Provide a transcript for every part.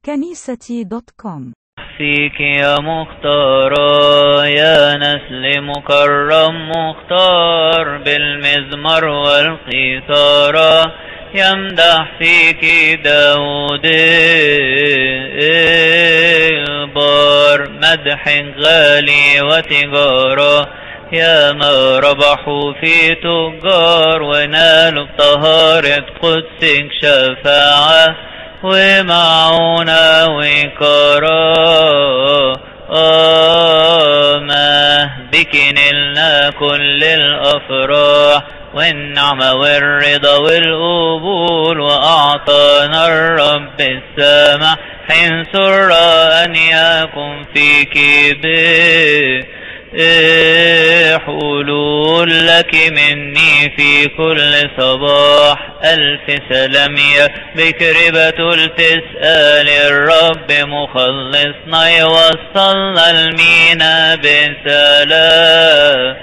كنيستي.com. فيك يا مختارة يا نسل مكرم مختار بالمزمر والقيثارة يمدح فيك داود البار مدح غالي وتجارة يا ما ربحوا في تجار ونالوا بطهارة قدسك شفاعة ومعونا وكرامة بك نلنا كل الأفراح والنعمة والرضا والقبول وأعطانا الرب السماح حين سر أن يكون فيك حلول لك مني في كل صباح ألف سلام يا بكر بتول تسأل الرب مخلصنا يوصلنا المينا بسلام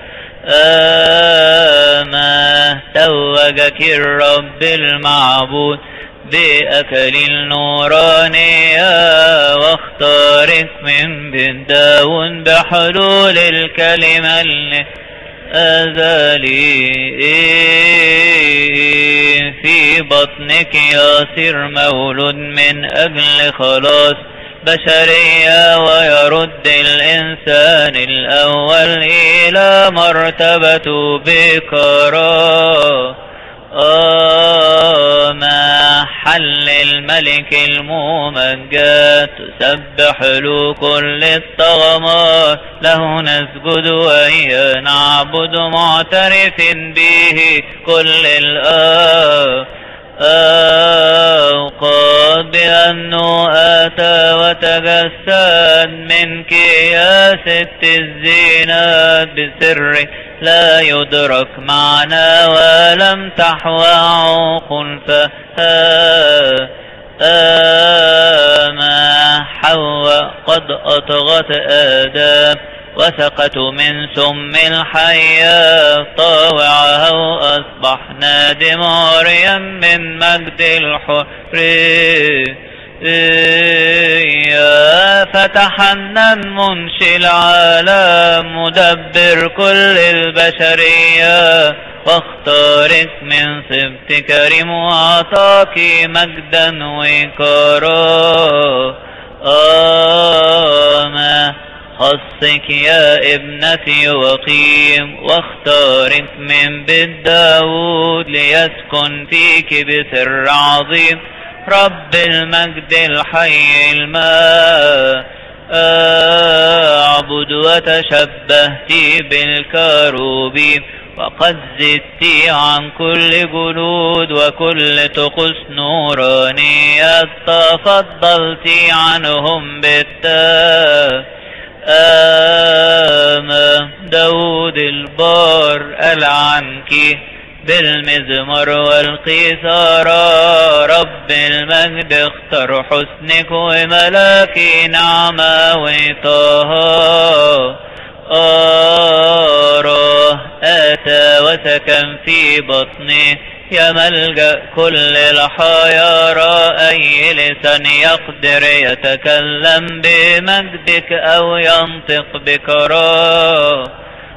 توجك الرب المعبود بأكل النورانية واختارك من بن داود بحلول الكلمة الأزلي في بطنك يصير مولود من أجل خلاص بشرية ويرد الإنسان الأول إلى مرتبته بكرامة حل الملك الممجد تسبح له كل الطغمات له نسجد وإياه نعبد معترف به كل الأوقات بأنه أتى وتجسد منك يا ست الزينات بسر لا يدرك معنا ولم تحوى عقل حواء قد أطغت آدم وسقت من سم الحياة طاوعها وأصبحنا دماريا من مجد الحرية فتحنن منشي العالم مدبر كل البشرية واختارك من صبت كريم وعطاك مجدا وكرامة خصك يا ابنتي وقيم واختارك من بيت داود ليسكن فيك بسر عظيم رب المجد الحي الماء أعبد وتشبهت بالكروبيم وقد زدت عن كل جلود وكل طقوس نورانية تفضلت عنهم داود البار قال عنك بالمزمر والقيثارة رب المجد اختار حسنك وملاكي نعمة وطهارة آتى وسكن في بطني يا ملجأ كل الحيارى أي لسان يقدر يتكلم بمجدك أو ينطق بكرامة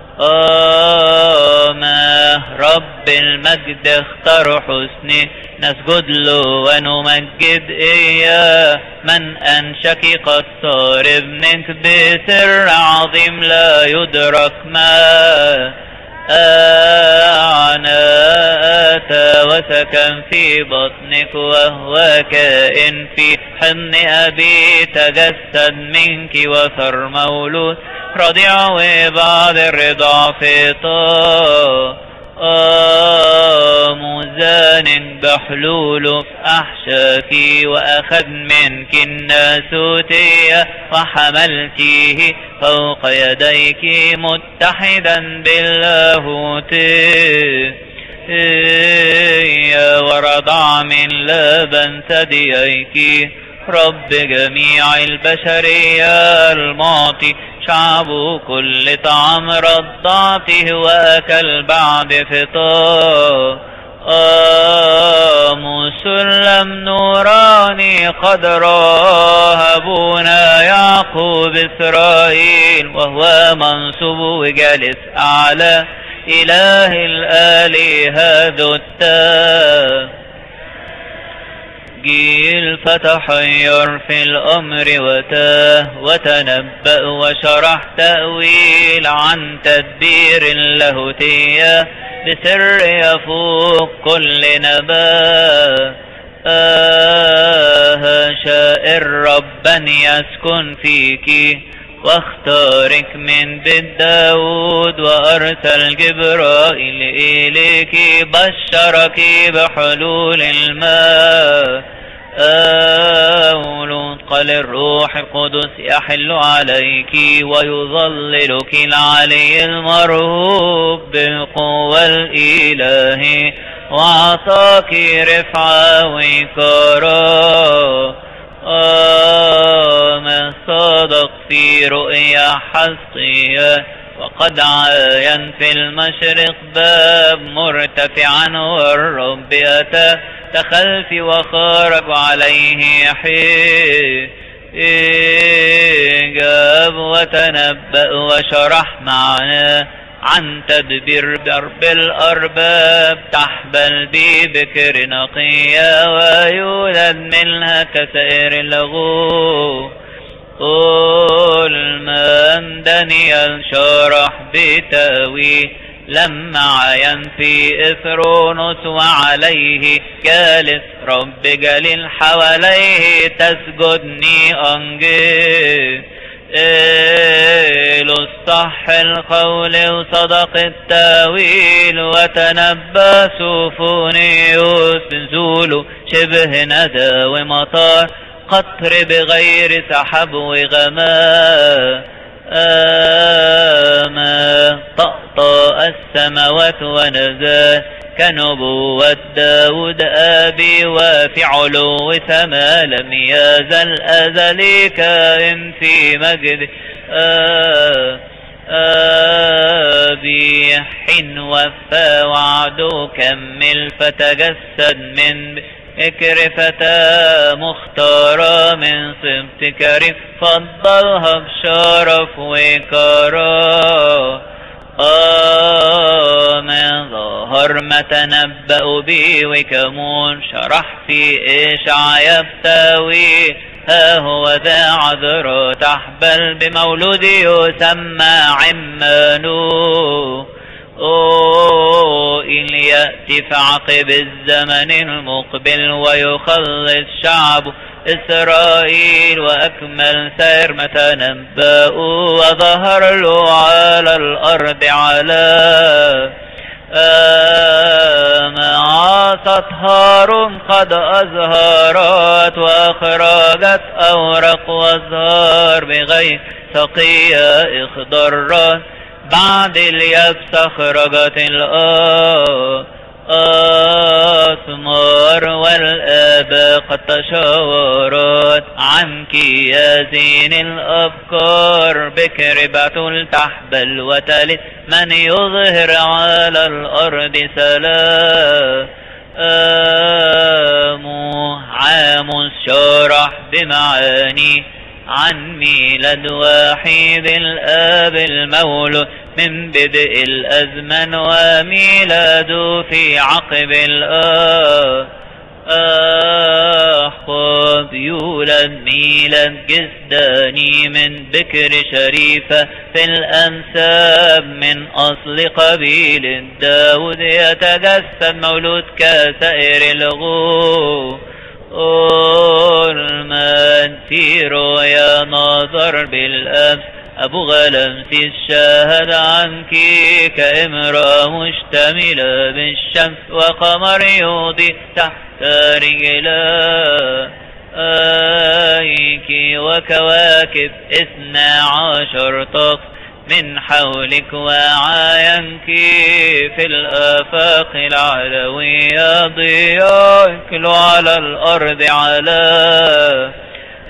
رب المجد اختار حسني نسجد له ونمجد إياه من أنشك قد صار ابنك بسر عظيم لا يدرك ما أتى وسكن في بطنك وهو كائن في حضن أبي تجسد منك وصار مولود رضيع وبعد الرضاع في مزان بحلوله في أحشاكي وأخذ منك الناسوتية وحملتيه فوق يديك متحدا باللاهوت ورضع من لبن ثدييك رب جميع البشرية المعطي شعبه كل طعام رضعته وأكل بعد فطار مسلم نوراني قد راه أبونا يعقوب إسرائيل، وهو منصوب وجالس أعلى إله الآلهة ذو التاب. جيل فتحير في الأمر وتاه، وتنبأ وشرح تأويل عن تدبير اللاهوتية بسر يفوق كل نبأ. شائر ربا يسكن فيك، واختارك من بيت داود، وأرسل جبرائيل إليك بشرك بحلول الماء. قال الروح القدس يحل عليك، ويظللك العلي المرهوب بالقوة الإلهي، وعطاك رفعة وكرامة. صدق في رؤيا حصية، وقد عاين في المشرق باب مرتفعا، والرب أتى تخلفي وخرج عليه حجاب، وتنبأ وشرح معنا عن تدبير درب الأرباب. تحبل بي بكر نقية، ويولد منها كسائر اللغو. قل من دانيال شرح بتاوي، لما عين في إثرونس وعليه جالس رب جليل، حواليه تسجدني أنجيل. الصح القول وصدق التاويل، وتنبأ سوفونيوس نزول شبه ندى ومطار، قطر بغير سحب وغماء. طأطأ السماوات ونزال كنبوة داود أبي، وفي علو سما لم يزل أزلي كائن في مجد أبي. حين وفى وعده كمل، فتجسد من بكر فتى مختارة من صبت كريم، فضلها بشرف وكرامة. من ظهر ما تنبأ بي وكمون، شرح في إشعيا بتاويل. ها هو ذا عذراء تحبل بمولود يسمى عمانو. إن يأتي في عقب الزمن المقبل، ويخلص شعب إسرائيل، وأكمل سير ما تنبأوا، وظهر له على الأرض على عصت هارون قد أزهرت، وأخرجت أورق وأزهار بغير سقيا اخضرت. بعد اليبس أخرجت الأثمار، والآباء قد تشاورت عنك يا زين الأبكار. بكر بتول تحبل وتلد، من يظهر على الأرض سلام. عام شرح بمعاني عن ميلاد وحيد الآب المولود من بدء الأزمن، وميلاده في عقب الأحقاب. يولد ميلاد جسداني من بكر شريفة في الأنساب، من أصل قبيل داود يتجسد مولود كسائر الغو. من في رؤيا نظر بالأمس، أبو غلمسيس شاهد عنك كامرأة مشتملة بالشمس، وقمر يوضي تحت رجليك، وكواكب 12 طقس من حولك، وعاينك في الآفاق العلوية. ضياءك على الأرض على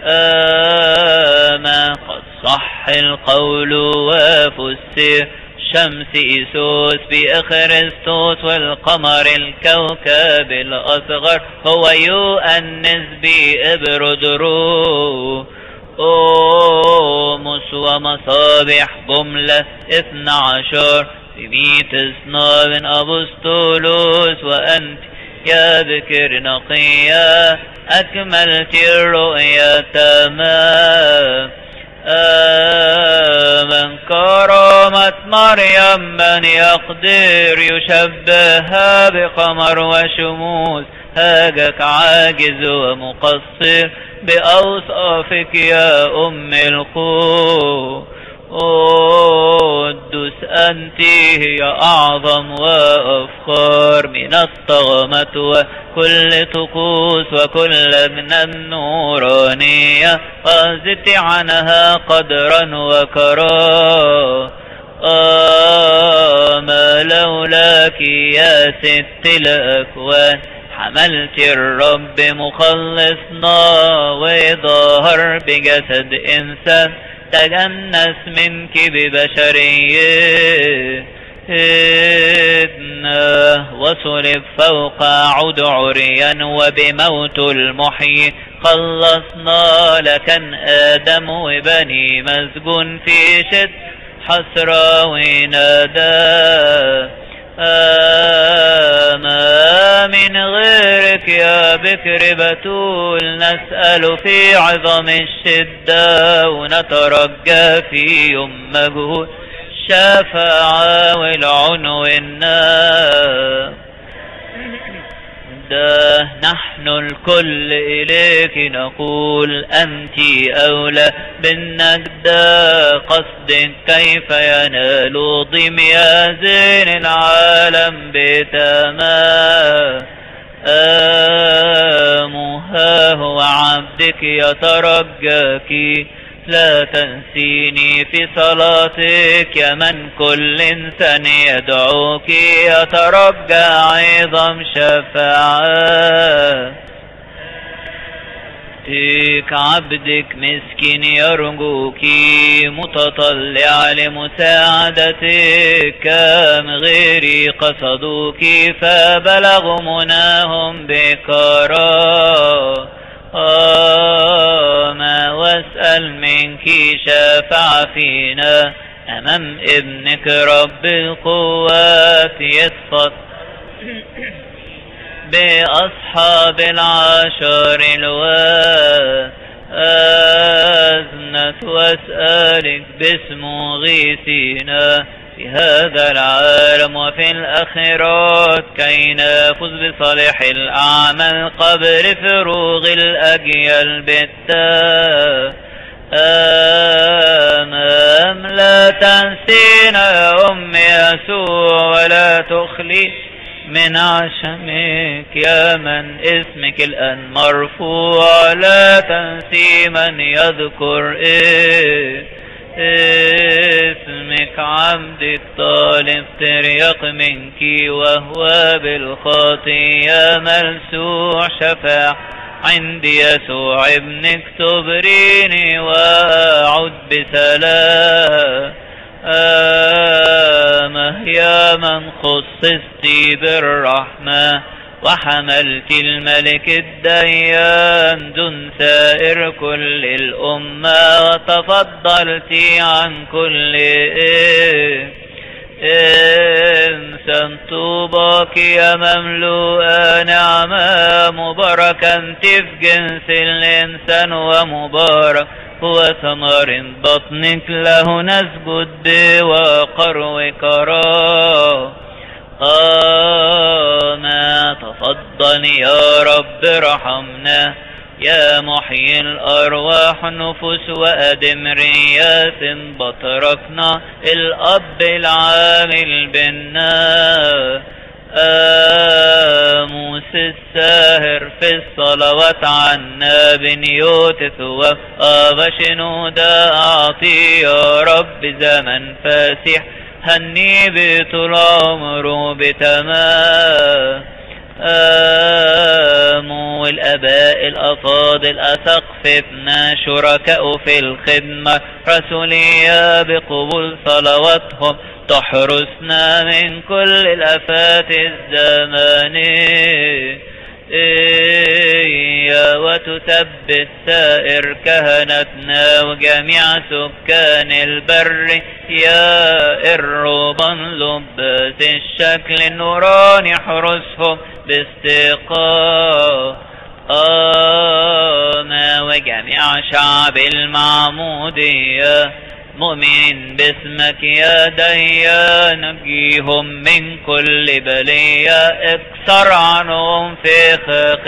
ما قد صح القول وفسر، شمس إيسوس بإخرستوس والقمر الكوكب الأصغر هو يؤنس بإبرودرو أومس ومصابيح جملة 12 بميت صناب أبسطولوس وأنت يا بكر نقيا أكملت الرؤيا تمام من كرامة مريم من يقدر يشبهها بقمر وشموس هاجك عاجز ومقصر بأوصافك يا أم القدس أنت هي أعظم وأفخار من الطغمة وكل طقوس وكل من النورانية وزدت عنها قدرا وكرامة ما لولاك يا ست الأكوان حملت الرب مخلصنا وظهر بجسد إنسان تجنس منك ببشريتنا وصلب فوق عود عريا وبموت المحيي خلصنا لكن آدم وبني مسجون في شد حسرة ونادى ما من غيرك يا بكر بتول نسأل في عظم الشدة ونترجى في يوم مجهول الشفاعة والعنو النار نحن الكل إليك نقول أنت أولى بالنجد قصد كيف ينال ضميا زين العالم بتمامها هو عبدك يترجاك لا تنسيني في صلاتك يا من كل إنسان يدعوك يترجى عظم شفاعة عبدك مسكين يرجوك متطلع لمساعدتك كم غيري قصدوك فبلغوا مناهم بكرامة واسأل منك شفاعة فينا أمام ابنك رب القوات يتفضل بأصحاب العشر الوازنة واسألك باسمه غيثينا في هذا العالم وفي الآخرات كي نفوز بصالح الأعمال قبل فروغ الأجيال بالتمام لا تنسينا يا أم يسوع ولا تخلي من عشمك يا من اسمك الآن مرفوع لا تنسي من يذكر اسمك عبدك طالب تريق منك وهو بالخطية ملسوع شفاع عندي يسوع ابنك تبريني وأعد بسلام يا من خصصت بالرحمة وحملت الملك الديان دون سائر كل الأمة وتفضلت عن كل إنسان طوباك يا مملوءة نعمة مباركة أنت في جنس الإنسان ومبارك هو ثمر بطنك له نسجد بوقر وكرامة تفضل يا رب رحمنا يا محيي الأرواح النفوس وأدم رياس بطركنا الأب العامل بنا آموس الساهر في الصلوات عنا بنيوتث وأبا شنودا أعطي يا رب زمن فاسح هني بطول عمره بتمام والآباء الأفاضل أسقفتنا شركاء في الخدمة رسولية بقبول صلواتهم تحرسنا من كل الآفات الزمانية وتثبت سائر كهنتنا وجميع سكان البر يا الربان لباس الشكل النوراني احرسهم باستقامة وجميع شعب المعمودية مؤمن باسمك يا ديان نجيهم من كل بلية اكسر عنهم فخاخ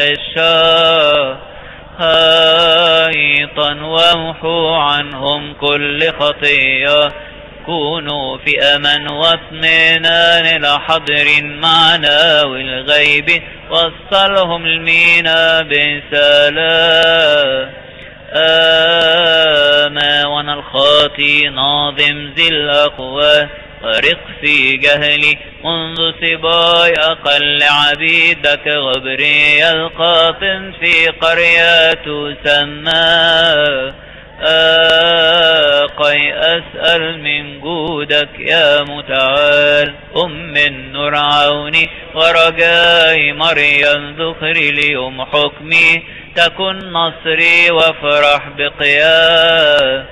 الشيطان وامحو عنهم كل خطية كونوا في أمن واطمئنان إلى حضر معنا والغيب وصلهم المينا بسلام وانا الخاطي ناظم ذي الأقوى غرق في جهلي منذ صباي أقل عبيدك غبري القاطن في قرية تسمى قي أسأل من جودك يا متعال النور عوني ورجاي مريم ذخري اليوم حكمي تكن نصري وافرح بقيام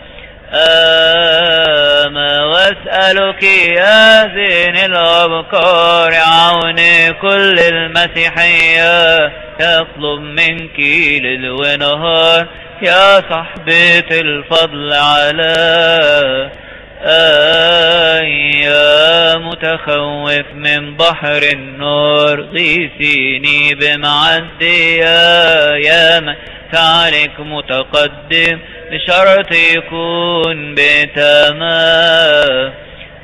واسألك يا زين الأبكار عوني كل المسيحية يطلب منك ليل ونهار يا صحبة الفضل على يا متخوف من بحر النور غيثيني بمعدية يا من فعلك متقدم بشرط يكون بتمام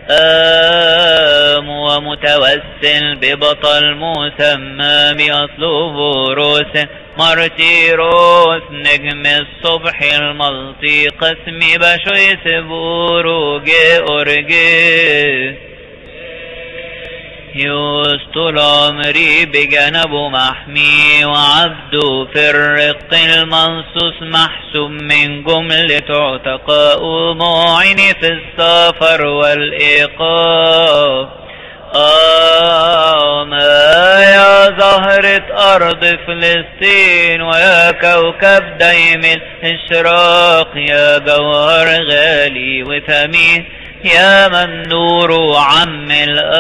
ومتوسل ببطل مسمى بأطلب روس مارتيروس نجم الصبح الملطي قسمي بشويس بوروجي أورجي يسطل عمري بجنبه محمي وعبده في الرق المنصوص محسوم من جملة عتقاء معيني في السفر والإيقاف ما يا زهرة أرض فلسطين ويا كوكب دايم الإشراق يا جوهر غالي وثمين يا من نور عم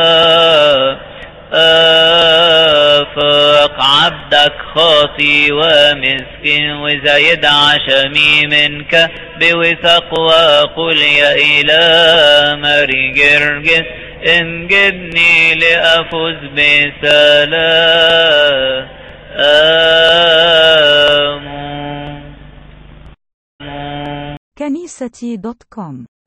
الآفاق عبدك خاطي ومسكين وزايد عشمي منك بوثق وقل يا إله ماري جرجس انجدني لأفوز بسلام. كنيستي.com